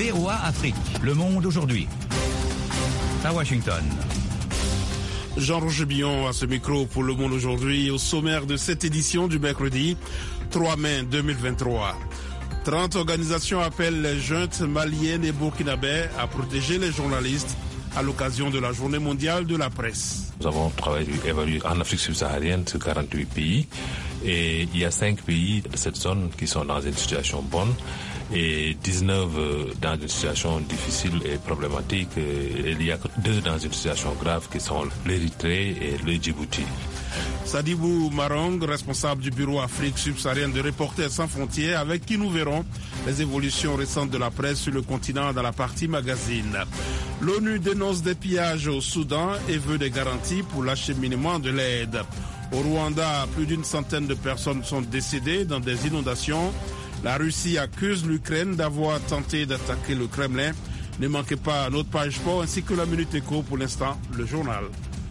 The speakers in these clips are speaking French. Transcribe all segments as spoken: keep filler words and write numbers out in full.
V O A Afrique. Le Monde aujourd'hui. À Washington. Jean-Roger Billon à ce micro pour Le Monde aujourd'hui, au sommaire de cette édition du mercredi trois mai deux mille vingt-trois. trente organisations appellent les juntes maliennes et burkinabè à protéger les journalistes à l'occasion de la journée mondiale de la presse. Nous avons travaillé évalué en Afrique subsaharienne sur quarante-huit pays et il y a cinq pays de cette zone qui sont dans une situation bonne et dix-neuf dans une situation difficile et problématique. Et il y a deux dans une situation grave qui sont l'Érythrée et le Djibouti. Sadibou Marong, responsable du bureau Afrique subsaharienne de Reporters sans frontières, avec qui nous verrons les évolutions récentes de la presse sur le continent dans la partie magazine. L'ONU dénonce des pillages au Soudan et veut des garanties pour l'acheminement de l'aide. Au Rwanda, plus d'une centaine de personnes sont décédées dans des inondations. La Russie accuse l'Ukraine d'avoir tenté d'attaquer le Kremlin. Ne manquez pas notre page sport ainsi que la Minute Éco. Pour l'instant, le journal.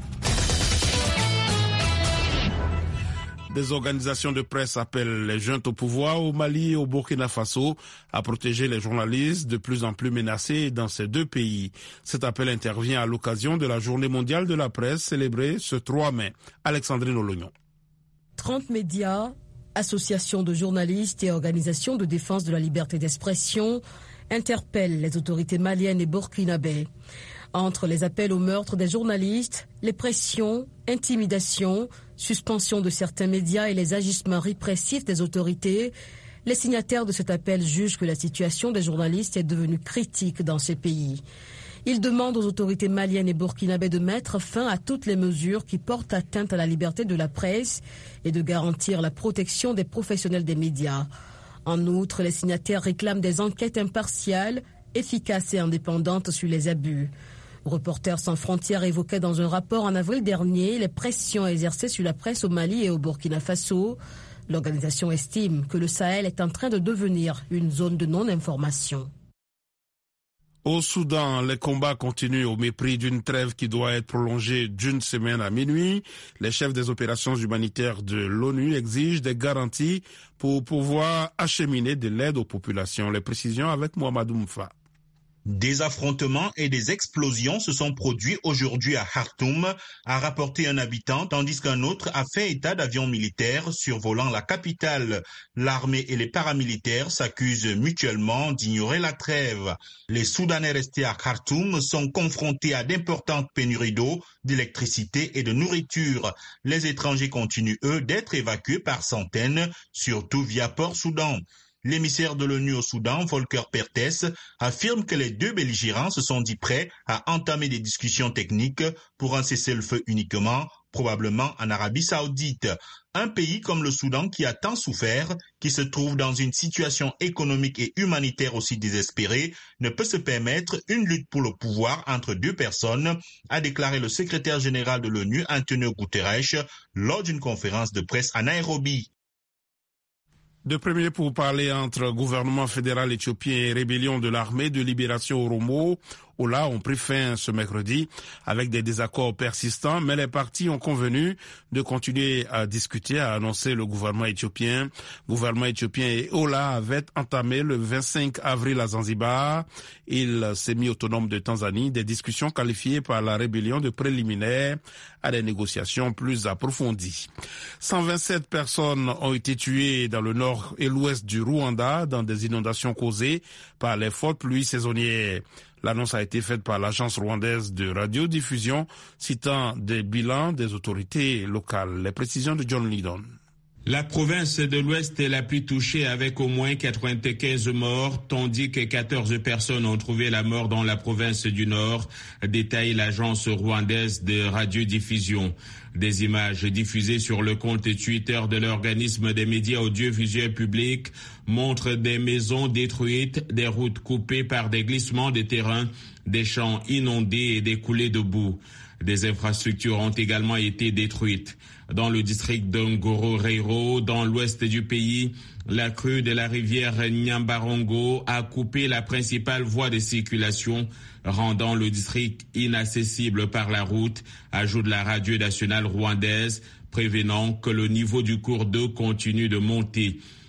Des organisations de presse appellent les juntes au pouvoir au Mali et au Burkina Faso à protéger les journalistes de plus en plus menacés dans ces deux pays. Cet appel intervient à l'occasion de la Journée mondiale de la presse célébrée ce trois mai. Alexandrine Olognon. trente médias, associations de journalistes et organisations de défense de la liberté d'expression interpellent les autorités maliennes et burkinabè. Entre les appels au meurtre des journalistes, les pressions, intimidations, suspension de certains médias et les agissements répressifs des autorités, les signataires de cet appel jugent que la situation des journalistes est devenue critique dans ces pays. Ils demandent aux autorités maliennes et burkinabè de mettre fin à toutes les mesures qui portent atteinte à la liberté de la presse et de garantir la protection des professionnels des médias. En outre, les signataires réclament des enquêtes impartiales, efficaces et indépendantes sur les abus. Reporters sans frontières évoquait dans un rapport en avril dernier les pressions exercées sur la presse au Mali et au Burkina Faso. L'organisation estime que le Sahel est en train de devenir une zone de non-information. Au Soudan, les combats continuent au mépris d'une trêve qui doit être prolongée d'une semaine à minuit. Les chefs des opérations humanitaires de l'ONU exigent des garanties pour pouvoir acheminer de l'aide aux populations. Les précisions avec Mohamedou Moufa. Des affrontements et des explosions se sont produits aujourd'hui à Khartoum, a rapporté un habitant, tandis qu'un autre a fait état d'avions militaires survolant la capitale. L'armée et les paramilitaires s'accusent mutuellement d'ignorer la trêve. Les Soudanais restés à Khartoum sont confrontés à d'importantes pénuries d'eau, d'électricité et de nourriture. Les étrangers continuent, eux, d'être évacués par centaines, surtout via Port-Soudan. L'émissaire de l'ONU au Soudan, Volker Perthes, affirme que les deux belligérants se sont dit prêts à entamer des discussions techniques pour un cessez-le-feu uniquement, probablement en Arabie Saoudite. Un pays comme le Soudan qui a tant souffert, qui se trouve dans une situation économique et humanitaire aussi désespérée, ne peut se permettre une lutte pour le pouvoir entre deux personnes, a déclaré le secrétaire général de l'ONU, Antonio Guterres, lors d'une conférence de presse à Nairobi. De premiers pourparlers entre gouvernement fédéral éthiopien et rébellion de l'armée de libération Oromo, Ola, ont pris fin ce mercredi avec des désaccords persistants, mais les partis ont convenu de continuer à discuter, a annoncé le gouvernement éthiopien. Le gouvernement éthiopien et Ola avaient entamé le vingt-cinq avril à Zanzibar, il semi-autonome de Tanzanie, des discussions qualifiées par la rébellion de préliminaires à des négociations plus approfondies. cent vingt-sept personnes ont été tuées dans le nord et l'ouest du Rwanda dans des inondations causées par les fortes pluies saisonnières. L'annonce a été faite par l'agence rwandaise de radiodiffusion, citant des bilans des autorités locales. Les précisions de John Lydon. La province de l'Ouest est la plus touchée avec au moins quatre-vingt-quinze morts, tandis que quatorze personnes ont trouvé la mort dans la province du Nord, détaille l'agence rwandaise de radiodiffusion. Des images diffusées sur le compte Twitter de l'organisme des médias audiovisuels publics montrent des maisons détruites, des routes coupées par des glissements de terrain, des champs inondés et des coulées de boue. Des infrastructures ont également été détruites. Dans le district de Ngororero, dans l'ouest du pays, la crue de la rivière Nyambarongo a coupé la principale voie de circulation, rendant le district inaccessible par la route, ajoute la radio nationale rwandaise, prévenant que le niveau du cours d'eau continue de monter.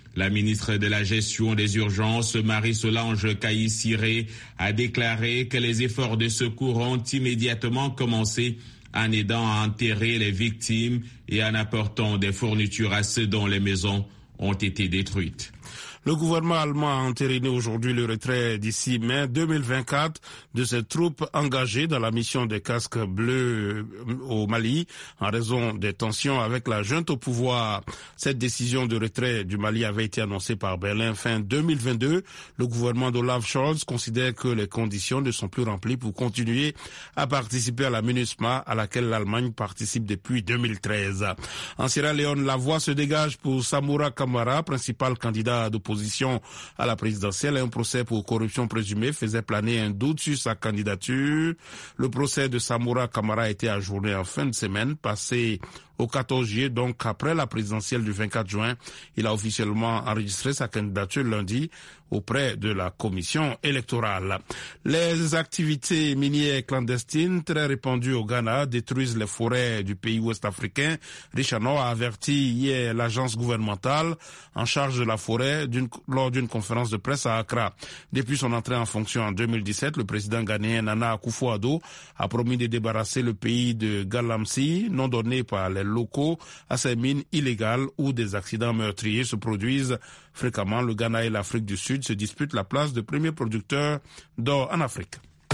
La ministre de la Gestion des Urgences, Marie-Solange Kaï-Siré, a déclaré que les efforts de secours ont immédiatement commencé en aidant à enterrer les victimes et en apportant des fournitures à ceux dont les maisons ont été détruites. Le gouvernement allemand a entériné aujourd'hui le retrait d'ici mai deux mille vingt-quatre de ses troupes engagées dans la mission des casques bleus au Mali en raison des tensions avec la junte au pouvoir. Cette décision de retrait du Mali avait été annoncée par Berlin fin deux mille vingt-deux. Le gouvernement d'Olaf Scholz considère que les conditions ne sont plus remplies pour continuer à participer à la MINUSMA à laquelle l'Allemagne participe depuis deux mille treize. En Sierra Leone, la voie se dégage pour Samura Kamara, principal candidat d'opposition Position à la présidentielle. Un procès pour corruption présumée faisait planer un doute sur sa candidature. Le procès de Samura Kamara a été ajourné en fin de semaine, passé au quatorze juillet, donc après la présidentielle du vingt-quatre juin. Il a officiellement enregistré sa candidature lundi auprès de la commission électorale. Les activités minières clandestines très répandues au Ghana détruisent les forêts du pays ouest-africain. Richano a averti hier l'agence gouvernementale en charge de la forêt d'une, lors d'une conférence de presse à Accra. Depuis son entrée en fonction en deux mille dix-sept, le président ghanéen Nana Akufo-Addo a promis de débarrasser le pays de Galamsey, non donné par les locaux, à ces mines illégales où des accidents meurtriers se produisent fréquemment. Le Ghana et l'Afrique du Sud se disputent la place de premier producteur d'or en Afrique.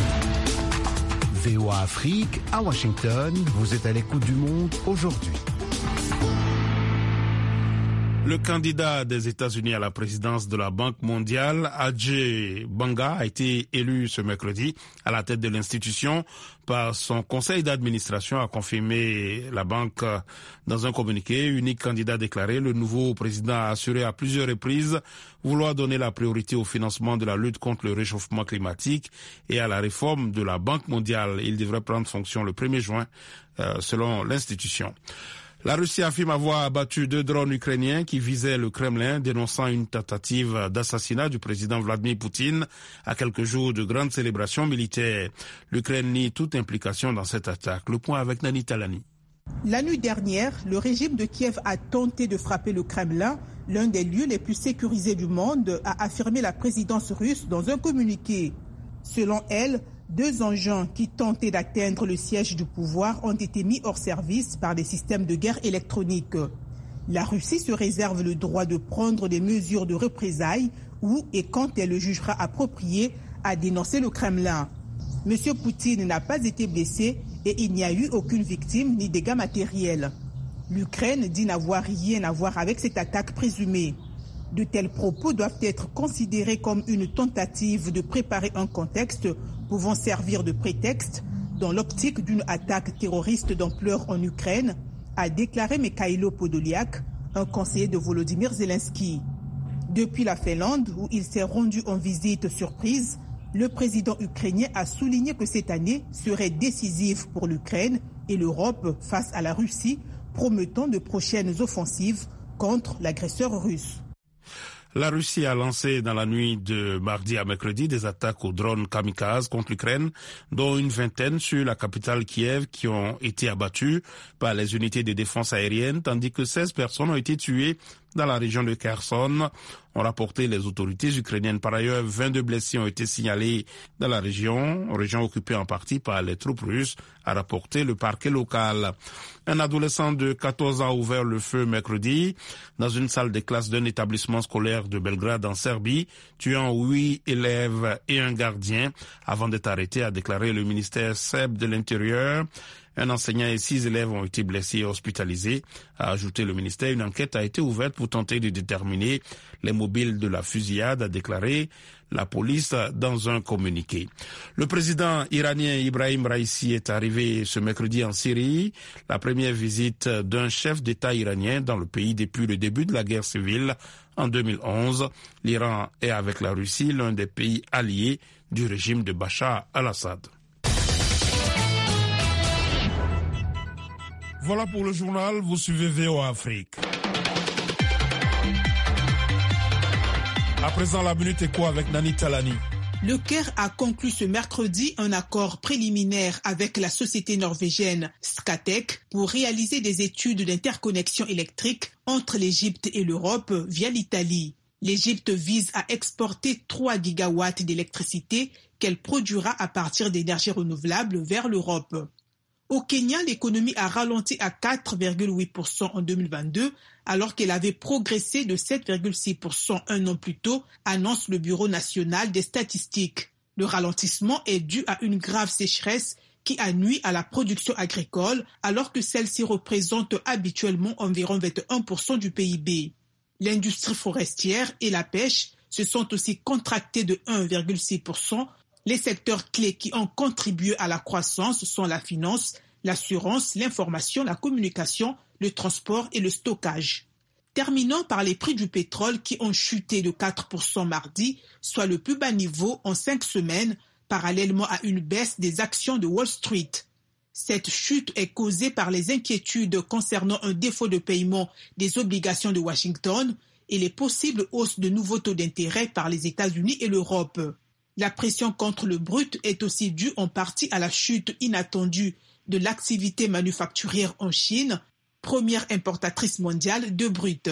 V O A Afrique, à Washington, vous êtes à l'écoute du monde aujourd'hui. Le candidat des États-Unis à la présidence de la Banque mondiale, Ajay Banga, a été élu ce mercredi à la tête de l'institution par son conseil d'administration, a confirmé la banque dans un communiqué. Unique candidat déclaré, le nouveau président a assuré à plusieurs reprises vouloir donner la priorité au financement de la lutte contre le réchauffement climatique et à la réforme de la Banque mondiale. Il devrait prendre fonction le premier juin, euh, selon l'institution. La Russie affirme avoir abattu deux drones ukrainiens qui visaient le Kremlin, dénonçant une tentative d'assassinat du président Vladimir Poutine à quelques jours de grandes célébrations militaires. L'Ukraine nie toute implication dans cette attaque. Le point avec Nani Talani. La nuit dernière, le régime de Kiev a tenté de frapper le Kremlin, l'un des lieux les plus sécurisés du monde, a affirmé la présidence russe dans un communiqué. Selon elle, deux engins qui tentaient d'atteindre le siège du pouvoir ont été mis hors service par des systèmes de guerre électroniques. La Russie se réserve le droit de prendre des mesures de représailles où et quand elle le jugera approprié, a dénoncé le Kremlin. Monsieur Poutine n'a pas été blessé et il n'y a eu aucune victime ni dégâts matériels. L'Ukraine dit n'avoir rien à voir avec cette attaque présumée. De tels propos doivent être considérés comme une tentative de préparer un contexte pouvant servir de prétexte dans l'optique d'une attaque terroriste d'ampleur en Ukraine, a déclaré Mikhailo Podolyak, un conseiller de Volodymyr Zelensky. Depuis la Finlande, où il s'est rendu en visite surprise, le président ukrainien a souligné que cette année serait décisive pour l'Ukraine et l'Europe face à la Russie, promettant de prochaines offensives contre l'agresseur russe. La Russie a lancé dans la nuit de mardi à mercredi des attaques aux drones kamikazes contre l'Ukraine, dont une vingtaine sur la capitale Kiev qui ont été abattues par les unités de défense aérienne, tandis que seize personnes ont été tuées dans la région de Kherson, ont rapporté les autorités ukrainiennes. Par ailleurs, vingt-deux blessés ont été signalés dans la région, région occupée en partie par les troupes russes, a rapporté le parquet local. Un adolescent de quatorze ans a ouvert le feu mercredi dans une salle de classe d'un établissement scolaire de Belgrade en Serbie, tuant huit élèves et un gardien avant d'être arrêté, a déclaré le ministère serbe de l'Intérieur. Un enseignant et six élèves ont été blessés et hospitalisés, a ajouté le ministère. Une enquête a été ouverte pour tenter de déterminer les mobiles de la fusillade, a déclaré la police dans un communiqué. Le président iranien Ibrahim Raïsi est arrivé ce mercredi en Syrie, la première visite d'un chef d'État iranien dans le pays depuis le début de la guerre civile en deux mille onze. L'Iran est avec la Russie l'un des pays alliés du régime de Bachar al-Assad. Voilà pour le journal, vous suivez V O A Afrique. À présent, la Minute Éco avec Nani Talani. Le Caire a conclu ce mercredi un accord préliminaire avec la société norvégienne Scatec pour réaliser des études d'interconnexion électrique entre l'Égypte et l'Europe via l'Italie. L'Égypte vise à exporter trois gigawatts d'électricité qu'elle produira à partir d'énergies renouvelables vers l'Europe. Au Kenya, l'économie a ralenti à quatre virgule huit pour cent en deux mille vingt-deux, alors qu'elle avait progressé de sept virgule six pour cent un an plus tôt, annonce le Bureau national des statistiques. Le ralentissement est dû à une grave sécheresse qui a nui à la production agricole, alors que celle-ci représente habituellement environ vingt et un pour cent du P I B. L'industrie forestière et la pêche se sont aussi contractés de un virgule six pour cent. Les secteurs clés qui ont contribué à la croissance sont la finance, l'assurance, l'information, la communication, le transport et le stockage. Terminons par les prix du pétrole qui ont chuté de quatre pour cent mardi, soit le plus bas niveau en cinq semaines, parallèlement à une baisse des actions de Wall Street. Cette chute est causée par les inquiétudes concernant un défaut de paiement des obligations de Washington et les possibles hausses de nouveaux taux d'intérêt par les États-Unis et l'Europe. La pression contre le brut est aussi due en partie à la chute inattendue de l'activité manufacturière en Chine, première importatrice mondiale de brut.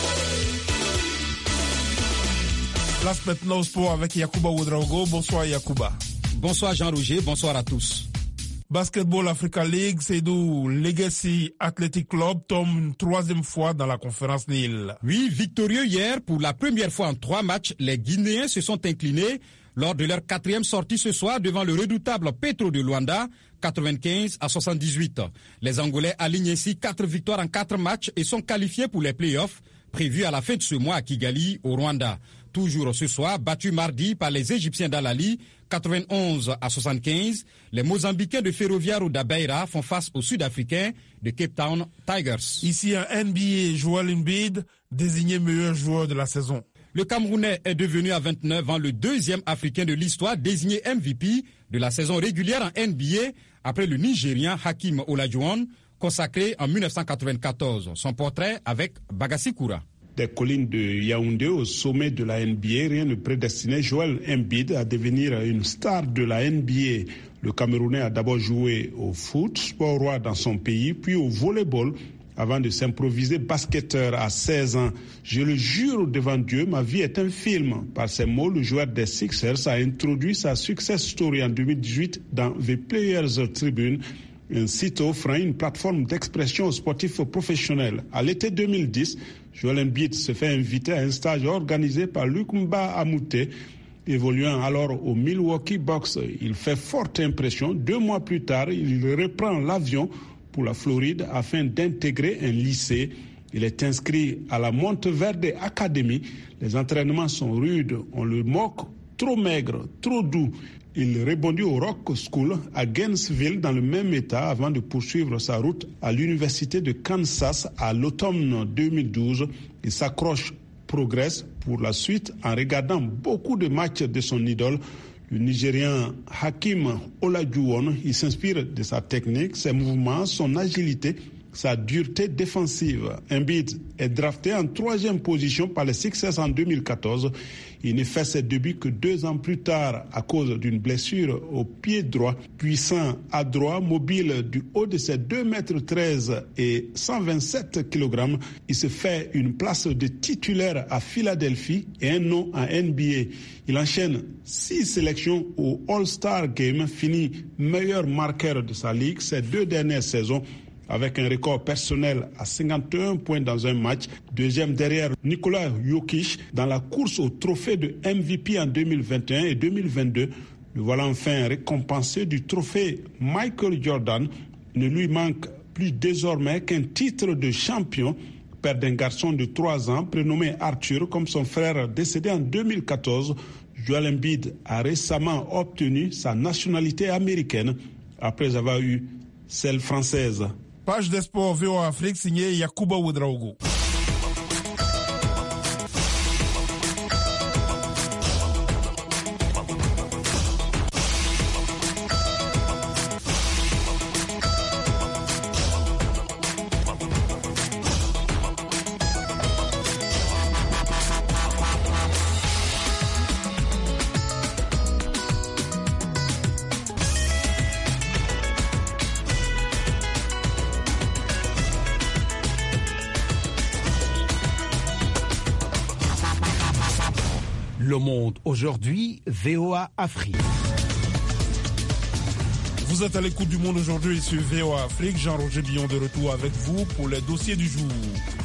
Place maintenant au sport avec Yacouba Ouedraogo. Bonsoir Yacouba. Bonsoir Jean-Roger, bonsoir à tous. Basketball Africa League, Seydou Legacy Athletic Club tombe une troisième fois dans la conférence Nil. Oui, victorieux hier pour la première fois en trois matchs, les Guinéens se sont inclinés lors de leur quatrième sortie ce soir devant le redoutable Petro de Luanda, quatre-vingt-quinze à soixante-dix-huit. Les Angolais alignent ainsi quatre victoires en quatre matchs et sont qualifiés pour les playoffs prévus à la fin de ce mois à Kigali, au Rwanda. Toujours ce soir, battus mardi par les Égyptiens d'Al-Ali, quatre-vingt-onze à soixante-quinze, les Mozambicains de Ferroviario da Beira font face aux Sud-Africains de Cape Town Tigers. Ici un N B A, Joel Embiid, désigné meilleur joueur de la saison. Le Camerounais est devenu à vingt-neuf ans le deuxième Africain de l'histoire désigné M V P de la saison régulière en N B A après le Nigérien Hakim Olajuwon, consacré en dix-neuf cent quatre-vingt-quatorze. Son portrait avec Bagassi Koura. Des collines de Yaoundé au sommet de la N B A, rien ne prédestinait Joel Embiid à devenir une star de la N B A. Le Camerounais a d'abord joué au foot, sport roi dans son pays, puis au volleyball, avant de s'improviser basketteur à seize ans. Je le jure devant Dieu, ma vie est un film. Par ces mots, le joueur des Sixers a introduit sa success story en deux mille dix-huit dans The Players Tribune, un site offrant une plateforme d'expression aux sportifs professionnels. À l'été deux mille dix, Joel Embiid se fait inviter à un stage organisé par Luc Mba Amouté, évoluant alors au Milwaukee Bucks. Il fait forte impression. Deux mois plus tard, il reprend l'avion pour la Floride afin d'intégrer un lycée. Il est inscrit à la Monteverde Academy. Les entraînements sont rudes, on le moque, trop maigre, trop doux. Il rebondit au Rock School à Gainesville dans le même état avant de poursuivre sa route à l'université de Kansas à l'automne deux mille douze. Il s'accroche, progresse pour la suite en regardant beaucoup de matchs de son idole, le Nigérian Hakim Olajuwon. Il s'inspire de sa technique, ses mouvements, son agilité, sa dureté défensive. Embiid est drafté en troisième position par les Sixers en deux mille quatorze. Il ne fait ses débuts que deux ans plus tard à cause d'une blessure au pied droit. Puissant, adroit, mobile du haut de ses deux mètres treize et cent vingt-sept kilogrammes, il se fait une place de titulaire à Philadelphie et un nom en N B A. Il enchaîne six sélections au All-Star Game, finit meilleur marqueur de sa ligue ces deux dernières saisons, avec un record personnel à cinquante et un points dans un match, deuxième derrière Nikola Jokic dans la course au trophée de M V P en deux mille vingt et un et deux mille vingt-deux. Le voilà enfin récompensé du trophée Michael Jordan. Il ne lui manque plus désormais qu'un titre de champion, père d'un garçon de trois ans prénommé Arthur comme son frère décédé en deux mille quatorze. Joel Embiid a récemment obtenu sa nationalité américaine après avoir eu celle française. Page des sports V O A Afrique signée Yacouba Ouedraogo. Le Monde aujourd'hui, V O A Afrique. Vous êtes à l'écoute du Monde aujourd'hui sur V O A Afrique. Jean-Roger Billon de retour avec vous pour les dossiers du jour.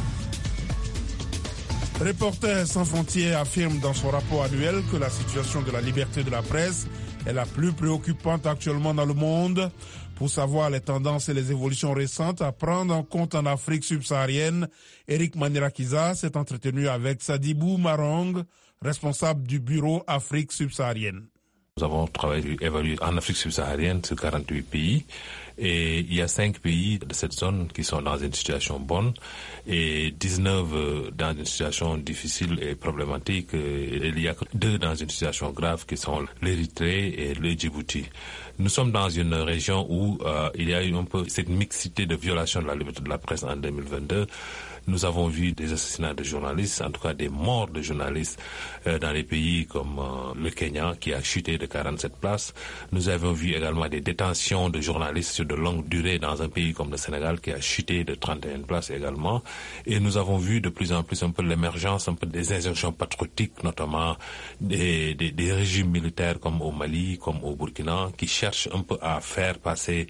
Reporters sans frontières affirme dans son rapport annuel que la situation de la liberté de la presse est la plus préoccupante actuellement dans le monde. Pour savoir les tendances et les évolutions récentes à prendre en compte en Afrique subsaharienne, Eric Manirakiza s'est entretenu avec Sadibou Marong, responsable du bureau Afrique subsaharienne. Nous avons travaillé, évalué en Afrique subsaharienne sur quarante-huit pays et il y a cinq pays de cette zone qui sont dans une situation bonne et dix-neuf dans une situation difficile et problématique. Et il y a deux dans une situation grave qui sont l'Érythrée et le Djibouti. Nous sommes dans une région où euh, il y a eu un peu cette mixité de violation de la liberté de la presse en deux mille vingt-deux. Nous avons vu des assassinats de journalistes, en tout cas des morts de journalistes euh, dans des pays comme euh, le Kenya qui a chuté de quarante-sept places. Nous avons vu également des détentions de journalistes sur de longue durée dans un pays comme le Sénégal qui a chuté de trente et une places également. Et nous avons vu de plus en plus un peu l'émergence un peu des insurrections patriotiques, notamment des, des, des régimes militaires comme au Mali, comme au Burkina, qui cherchent un peu à faire passer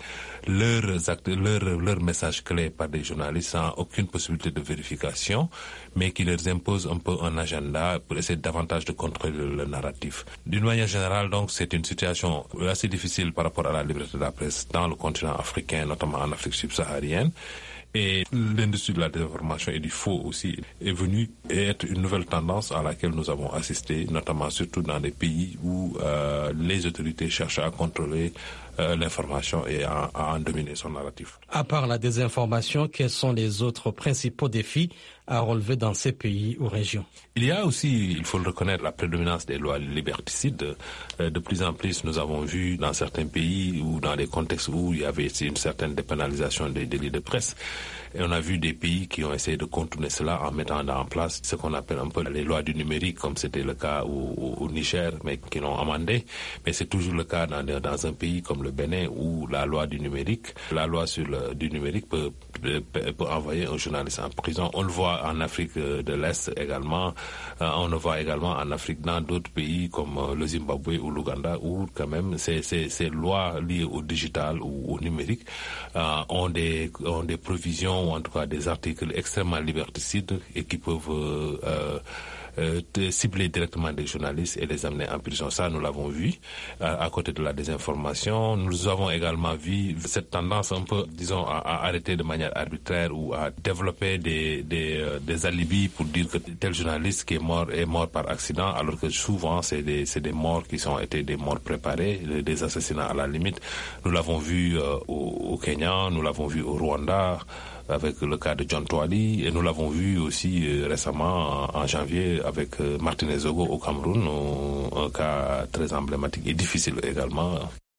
leurs actes, leurs, leurs messages clés par des journalistes sans aucune possibilité de vérification, mais qui leur impose un peu un agenda pour essayer davantage de contrôler le narratif. D'une manière générale, donc, c'est une situation assez difficile par rapport à la liberté de la presse dans le continent africain, notamment en Afrique subsaharienne. Et l'industrie de la désinformation et du faux aussi est venue être une nouvelle tendance à laquelle nous avons assisté, notamment surtout dans des pays où euh, les autorités cherchent à contrôler euh, l'information et à, à en dominer son narratif. À part la désinformation, quels sont les autres principaux défis à relever dans ces pays ou régions? Il y a aussi, il faut le reconnaître, la prédominance des lois liberticides. De plus en plus, nous avons vu dans certains pays ou dans des contextes où il y avait une certaine dépénalisation des délits de presse. Et on a vu des pays qui ont essayé de contourner cela en mettant en place ce qu'on appelle un peu les lois du numérique, comme c'était le cas au, au, au Niger, mais qui l'ont amendé. Mais c'est toujours le cas dans, dans un pays comme le Bénin où la loi du numérique, la loi sur le du numérique peut, peut, peut envoyer un journaliste en prison. On le voit en Afrique de l'Est également. Euh, on le voit également en Afrique dans d'autres pays comme euh, le Zimbabwe ou l'Ouganda où quand même ces, ces, ces lois liées au digital ou au numérique euh, ont des ont des provisions ou en tout cas des articles extrêmement liberticides et qui peuvent euh, euh, Euh, de cibler directement des journalistes et les amener en prison. Ça, nous l'avons vu. Euh, à côté de la désinformation, nous avons également vu cette tendance un peu, disons, à, à arrêter de manière arbitraire ou à développer des, des, euh, des alibis pour dire que tel journaliste qui est mort est mort par accident, alors que souvent, c'est des, c'est des morts qui sont été des morts préparés, des assassinats à la limite. Nous l'avons vu euh, au, au Kenya, nous l'avons vu au Rwanda, avec le cas de John Twali, et nous l'avons vu aussi euh, récemment en, en janvier avec euh, Martin Ezogo au Cameroun, un, un cas très emblématique et difficile également.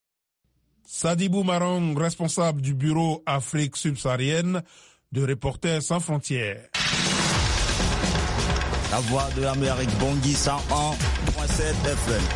Sadibou Marong, responsable du bureau Afrique subsaharienne de Reporters sans frontières. La voix de l'Amérique, Bangui cent un virgule sept F M.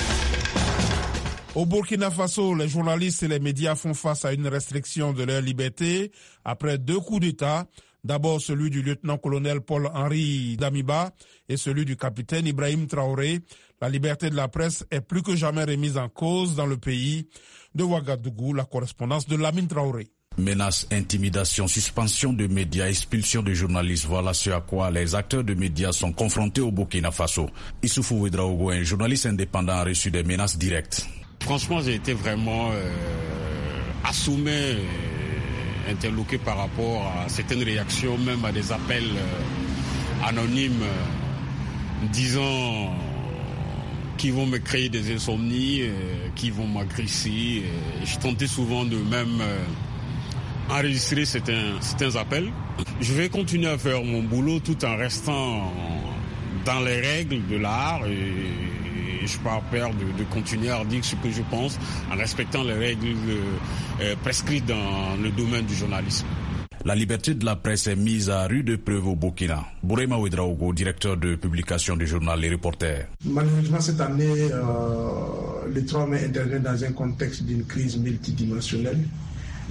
Au Burkina Faso, les journalistes et les médias font face à une restriction de leur liberté après deux coups d'État, d'abord celui du lieutenant-colonel Paul-Henri Damiba et celui du capitaine Ibrahim Traoré. La liberté de la presse est plus que jamais remise en cause dans le pays. De Ouagadougou, la correspondance de Lamine Traoré. Menaces, intimidation, suspension de médias, expulsion de journalistes, voilà ce à quoi les acteurs de médias sont confrontés au Burkina Faso. Issoufou Ouedraogo, un journaliste indépendant, a reçu des menaces directes. Franchement, j'ai été vraiment euh, assommé, euh, interloqué par rapport à certaines réactions, même à des appels euh, anonymes euh, disant qu'ils vont me créer des insomnies, euh, qu'ils vont m'agresser. Euh, je tentais souvent de même euh, enregistrer certains, certains appels. Je vais continuer à faire mon boulot tout en restant dans les règles de l'art et je n'ai pas peur de, de continuer à dire ce que je pense en respectant les règles euh, prescrites dans le domaine du journalisme. La liberté de la presse est mise à rude épreuve au Burkina. Bourema Ouedraogo, directeur de publication du journal Les Reporters. Malheureusement, cette année, euh, le trois mai intervient dans un contexte d'une crise multidimensionnelle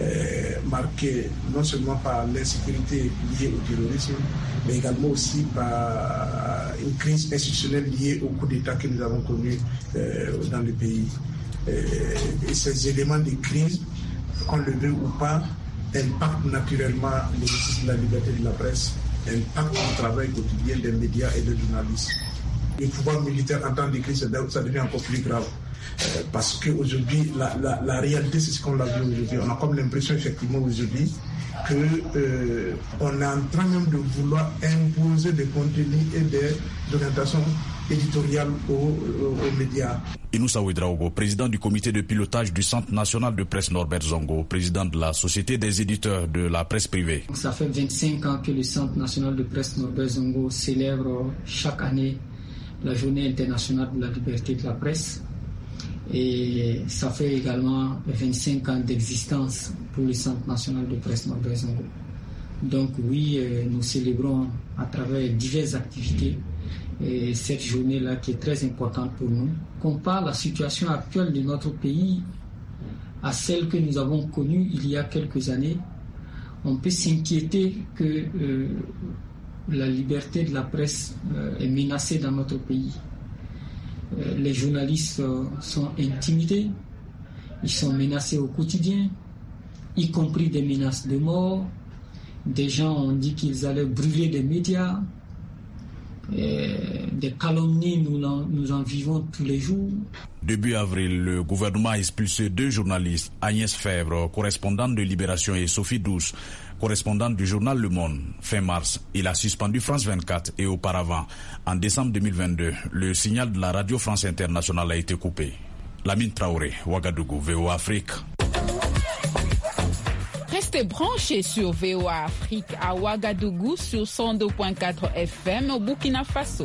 euh, marquée non seulement par l'insécurité liée au terrorisme, mais également aussi par une crise institutionnelle liée au coup d'État que nous avons connu euh, dans le pays. Euh, et ces éléments de crise, qu'on le veut ou pas, impactent naturellement l'exercice de la liberté de la presse, impactent le travail quotidien des médias et des journalistes. Le pouvoir militaire en temps de crise, ça devient encore plus grave. Euh, parce qu'aujourd'hui, la, la, la réalité, c'est ce qu'on l'a vu aujourd'hui. On a comme l'impression, effectivement, aujourd'hui, qu'on euh, est en train même de vouloir imposer des contenus et des orientations éditoriales aux, aux, aux médias. Inoussa Ouedraogo, président du comité de pilotage du Centre national de presse Norbert Zongo, président de la Société des éditeurs de la presse privée. Ça fait vingt-cinq ans que le Centre national de presse Norbert Zongo célèbre chaque année la journée internationale de la liberté de la presse. Et ça fait également vingt-cinq ans d'existence pour le Centre national de presse Norbert Zongo. Donc oui, euh, nous célébrons à travers diverses activités et cette journée-là qui est très importante pour nous. Compare la situation actuelle de notre pays à celle que nous avons connue il y a quelques années, on peut s'inquiéter que euh, la liberté de la presse euh, est menacée dans notre pays. Euh, les journalistes euh, sont intimidés, ils sont menacés au quotidien, y compris des menaces de mort. Des gens ont dit qu'ils allaient brûler des médias. Et des calomnies, nous en, nous en vivons tous les jours. Début avril, le gouvernement a expulsé deux journalistes, Agnès Fèvre, correspondante de Libération, et Sophie Douce, correspondante du journal Le Monde. Fin mars, il a suspendu France vingt-quatre et auparavant, en décembre deux mille vingt-deux, le signal de la radio France Internationale a été coupé. Lamine Traoré, Ouagadougou, V O A Afrique. Restez branchés sur V O A Afrique à Ouagadougou sur cent deux virgule quatre F M au Burkina Faso.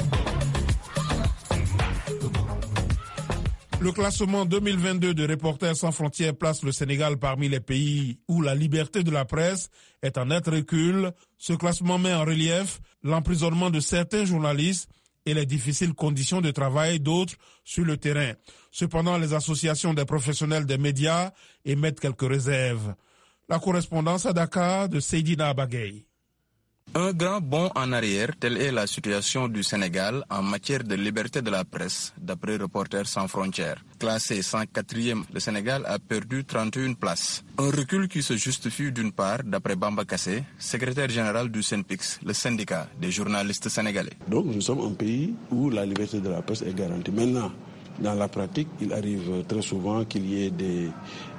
Le classement deux mille vingt-deux de Reporters sans frontières place le Sénégal parmi les pays où la liberté de la presse est en net recul. Ce classement met en relief l'emprisonnement de certains journalistes et les difficiles conditions de travail d'autres sur le terrain. Cependant, les associations des professionnels des médias émettent quelques réserves. La correspondance à Dakar de Seydina Abagay. Un grand bond en arrière, telle est la situation du Sénégal en matière de liberté de la presse, d'après Reporters sans frontières. Classé cent quatrième, le Sénégal a perdu trente et une places. Un recul qui se justifie d'une part, d'après Bamba Kassé, secrétaire général du SYNPICS, le syndicat des journalistes sénégalais. Donc nous sommes un pays où la liberté de la presse est garantie. Maintenant, dans la pratique, il arrive très souvent qu'il y ait des,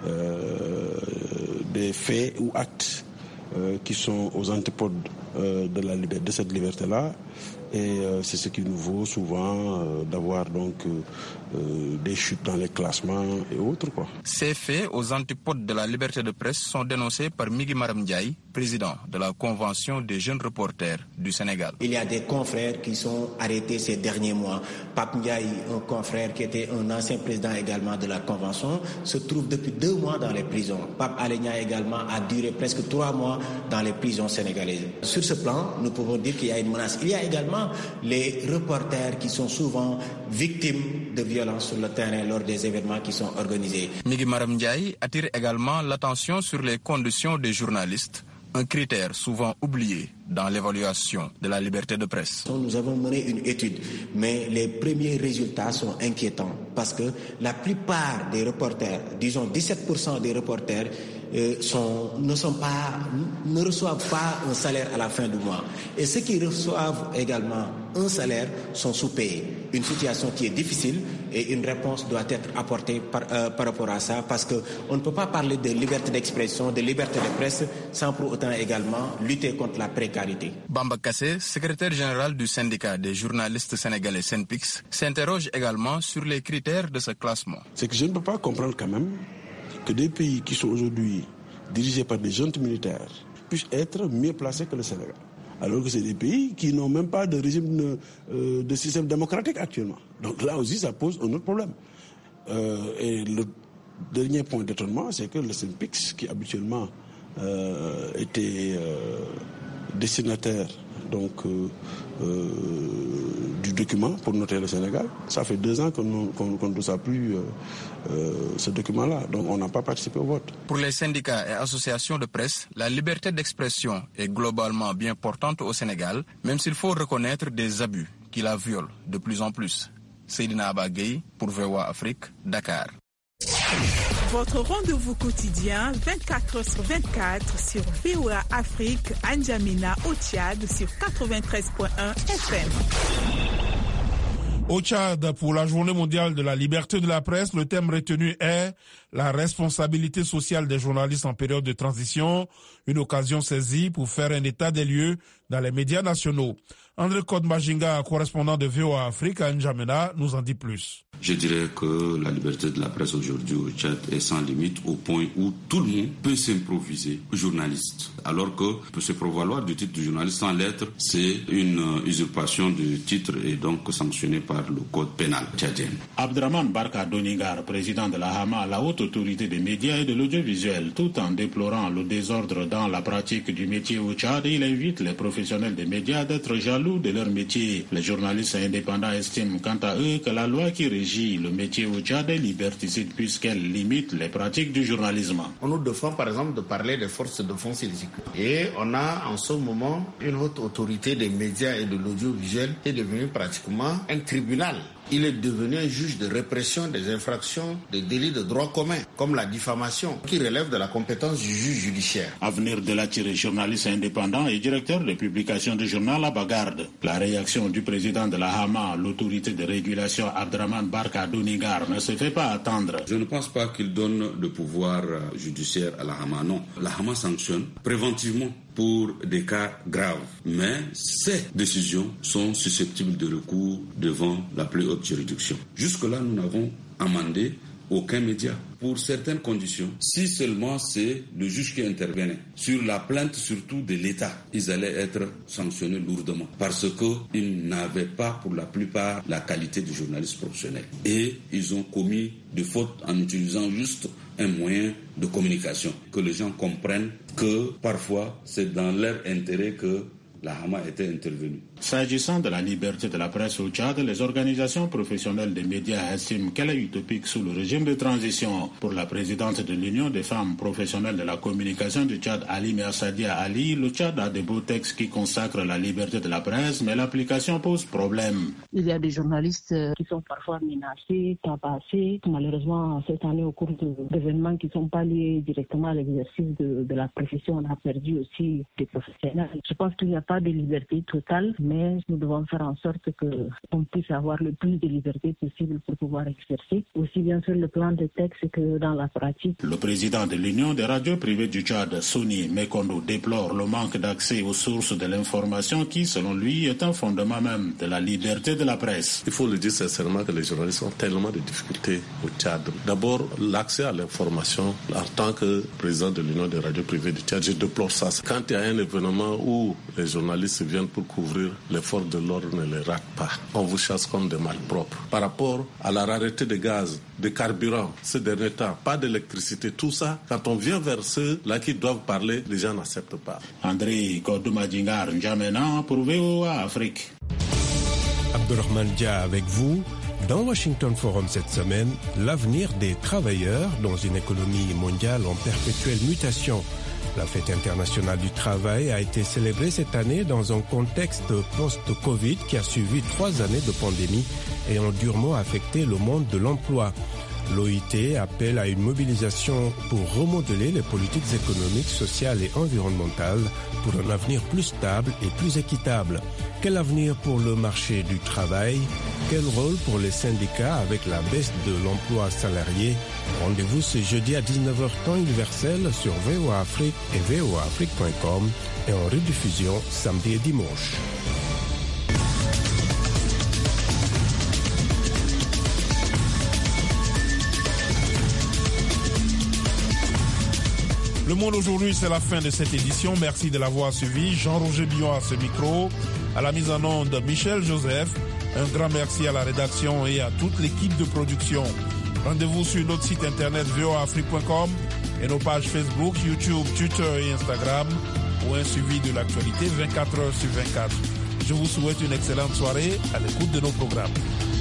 euh, des faits ou actes euh, qui sont aux antipodes euh, de, la liberté, de cette liberté-là. Et euh, c'est ce qui nous vaut souvent euh, d'avoir donc euh, euh, des chutes dans les classements et autres, quoi. Ces faits aux antipodes de la liberté de presse sont dénoncés par Migui Maram Ndiaye, président de la Convention des jeunes reporters du Sénégal. Il y a des confrères qui sont arrêtés ces derniers mois. Pape Ndiaye, un confrère qui était un ancien président également de la Convention, se trouve depuis deux mois dans les prisons. Pape Alenia également a duré presque trois mois dans les prisons sénégalaises. Sur ce plan, nous pouvons dire qu'il y a une menace. Il y a également les reporters qui sont souvent victimes de violences sur le terrain lors des événements qui sont organisés. Migui Maram Ndiaye attire également l'attention sur les conditions des journalistes, un critère souvent oublié dans l'évaluation de la liberté de presse. Nous avons mené une étude, mais les premiers résultats sont inquiétants parce que la plupart des reporters, disons dix-sept pour cent des reporters, euh, sont, ne, sont pas, ne reçoivent pas un salaire à la fin du mois. Et ceux qui reçoivent également un salaire sont sous-payés. Une situation qui est difficile et une réponse doit être apportée par, euh, par rapport à ça parce qu'on ne peut pas parler de liberté d'expression, de liberté de presse sans pour autant également lutter contre la précarité. Bamba Kassé, secrétaire général du syndicat des journalistes sénégalais SYNPICS, s'interroge également sur les critères de ce classement. C'est que je ne peux pas comprendre quand même que des pays qui sont aujourd'hui dirigés par des juntes militaires puissent être mieux placés que le Sénégal. Alors que c'est des pays qui n'ont même pas de régime de, euh, de système démocratique actuellement. Donc là aussi, ça pose un autre problème. Euh, et le dernier point d'étonnement, c'est que le SYNPICS, qui habituellement euh, était euh, destinataire donc euh, euh, du document pour noter le Sénégal. Ça fait deux ans qu'on qu'on, qu'on ne nous a plus euh, euh, ce document-là, donc on n'a pas participé au vote. Pour les syndicats et associations de presse, la liberté d'expression est globalement bien portante au Sénégal, même s'il faut reconnaître des abus qui la violent de plus en plus. Seydina Abagay pour V O A Afrique, Dakar. Votre rendez-vous quotidien vingt-quatre heures sur vingt-quatre sur V O A Afrique, N'Djamena au Tchad sur quatre-vingt-treize point un F M. Au Tchad, pour la journée mondiale de la liberté de la presse, le thème retenu est la responsabilité sociale des journalistes en période de transition, une occasion saisie pour faire un état des lieux dans les médias nationaux. André Kodmajinga, correspondant de V O A Afrique à N'Djamena, nous en dit plus. Je dirais que la liberté de la presse aujourd'hui au Tchad est sans limite au point où tout le monde peut s'improviser journaliste. Alors que pour se prévaloir du titre de journaliste sans lettre, c'est une usurpation de titre et donc sanctionné par le code pénal tchadien. Abdraman Barka Donigar, président de la Hama, la haute autorité des médias et de l'audiovisuel, tout en déplorant le désordre dans la pratique du métier au Tchad, il invite les professionnels des médias d'être jaloux de leur métier. Les journalistes indépendants estiment quant à eux que la loi qui régit le métier au Tchad est liberticide puisqu'elle limite les pratiques du journalisme. On nous défend par exemple de parler des forces de défense et de sécurité. Et on a en ce moment une haute autorité des médias et de l'audiovisuel qui est devenue pratiquement un tribunal. Il est devenu un juge de répression des infractions, des délits de droit commun, comme la diffamation, qui relève de la compétence du juge judiciaire. Avenir de l'attiré, journaliste indépendant et directeur de publication du journal La Bagarde. La réaction du président de la Hama, l'autorité de régulation Abdraman Barka Donigar, ne se fait pas attendre. Je ne pense pas qu'il donne le pouvoir judiciaire à la Hama, non. La Hama sanctionne préventivement pour des cas graves. Mais ces décisions sont susceptibles de recours devant la plus haute juridiction. Jusque-là, nous n'avons amendé aucun média. Pour certaines conditions, si seulement c'est le juge qui intervenait, sur la plainte surtout de l'État, ils allaient être sanctionnés lourdement parce qu'ils n'avaient pas pour la plupart la qualité de journaliste professionnel. Et ils ont commis des fautes en utilisant juste un moyen de communication. Que les gens comprennent que parfois c'est dans leur intérêt que la Hama était intervenue. S'agissant de la liberté de la presse au Tchad, les organisations professionnelles des médias estiment qu'elle est utopique sous le régime de transition. Pour la présidente de l'Union des femmes professionnelles de la communication du Tchad, Alima Sadia Ali, le Tchad a des beaux textes qui consacrent la liberté de la presse, mais l'application pose problème. Il y a des journalistes qui sont parfois menacés, tabassés. Malheureusement, cette année, au cours d'événements qui ne sont pas liés directement à l'exercice de, de la profession, on a perdu aussi des professionnels. Je pense qu'il n'y a pas de liberté totale, mais nous devons faire en sorte qu'on puisse avoir le plus de liberté possible pour pouvoir exercer, aussi bien sur le plan des textes que dans la pratique. Le président de l'Union des radios privées du Tchad, Soni Mekondo, déplore le manque d'accès aux sources de l'information qui, selon lui, est un fondement même de la liberté de la presse. Il faut le dire sincèrement que les journalistes ont tellement de difficultés au Tchad. D'abord, l'accès à l'information, en tant que président de l'Union des radios privées du Tchad, je déplore ça. Quand il y a un événement où les journalistes viennent pour couvrir, les forces de l'ordre ne les ratent pas. On vous chasse comme des malpropres. Par rapport à la rareté de gaz, de carburant, ces derniers temps, pas d'électricité, tout ça, quand on vient vers ceux-là qui doivent parler, les gens n'acceptent pas. André Kodoumadjingar, N'Djamena pour V O A Afrique. Abdurrahman Dia avec vous. Dans Washington Forum cette semaine, l'avenir des travailleurs dans une économie mondiale en perpétuelle mutation. La fête internationale du travail a été célébrée cette année dans un contexte post-Covid qui a suivi trois années de pandémie et ont durement affecté le monde de l'emploi. L'O I T appelle à une mobilisation pour remodeler les politiques économiques, sociales et environnementales pour un avenir plus stable et plus équitable. Quel avenir pour le marché du travail? Quel rôle pour les syndicats avec la baisse de l'emploi salarié? Rendez-vous ce jeudi à dix-neuf heures temps universel sur V O A Afrique et V O A Afrique point com et en rediffusion samedi et dimanche. Le Monde aujourd'hui, c'est la fin de cette édition. Merci de l'avoir suivi. Jean-Roger Billon à ce micro. À la mise en onde, Michel Joseph. Un grand merci à la rédaction et à toute l'équipe de production. Rendez-vous sur notre site internet V O A Afrique point com et nos pages Facebook, YouTube, Twitter et Instagram. pour un suivi de l'actualité vingt-quatre heures sur vingt-quatre. Je vous souhaite une excellente soirée à l'écoute de nos programmes.